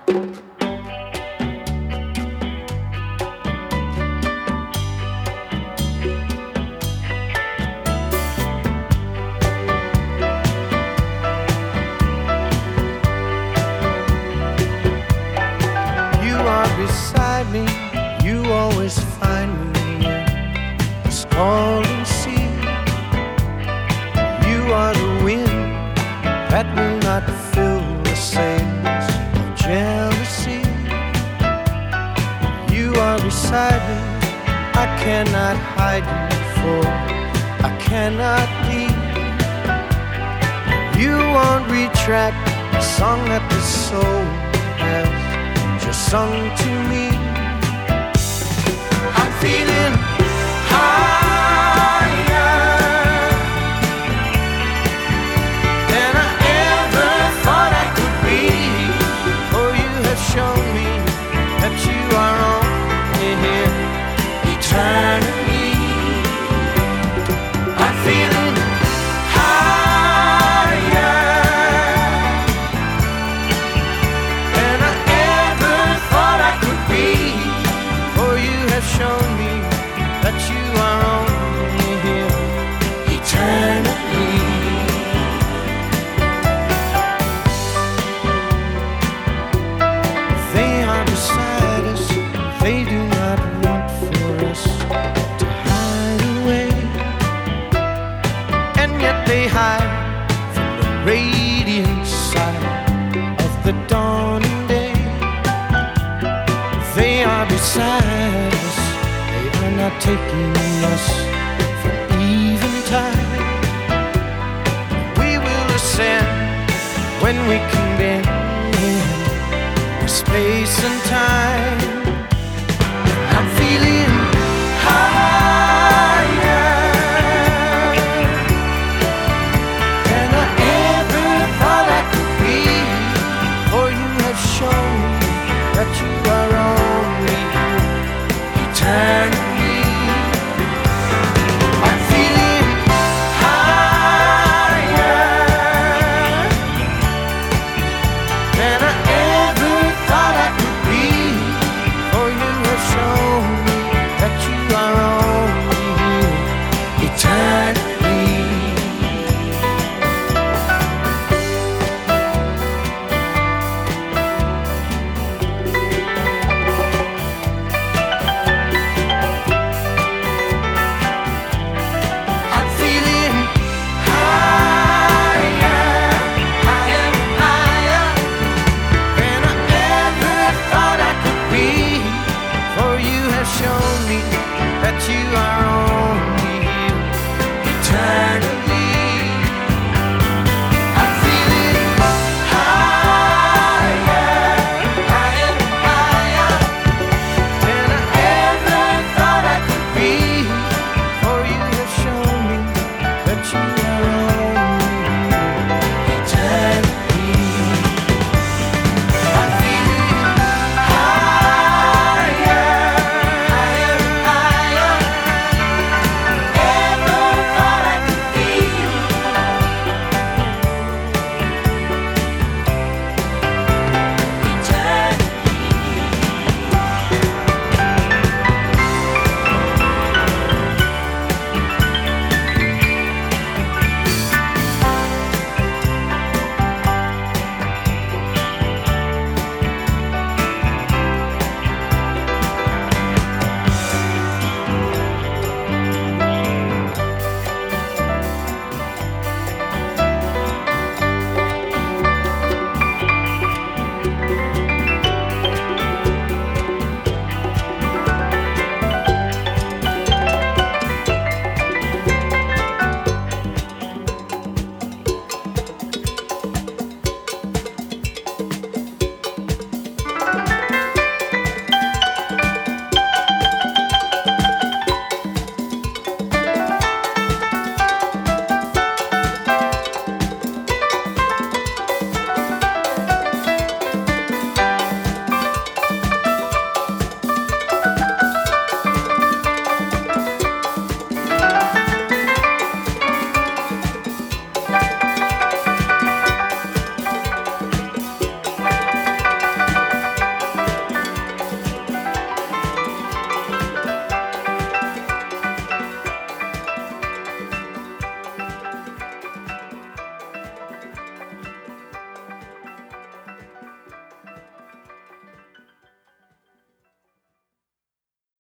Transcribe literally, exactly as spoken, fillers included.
Beside me, you always find me in this calling sea. You are the wind that will not fill the sails of jealousy. You are beside me, I cannot hide you, for I cannot leave. You won't retract the song that the soul has just sung to me. I'm feeling higher than I ever thought I could be. Oh, you have shown me that you are only here eternally. I'm feeling shown me that you are only here eternally. They are beside us, they do not want for us to hide away, and yet they hide from the radiant side of the dawning day. They are beside us, not taking us from eventide. We will ascend when we can bend the space and time.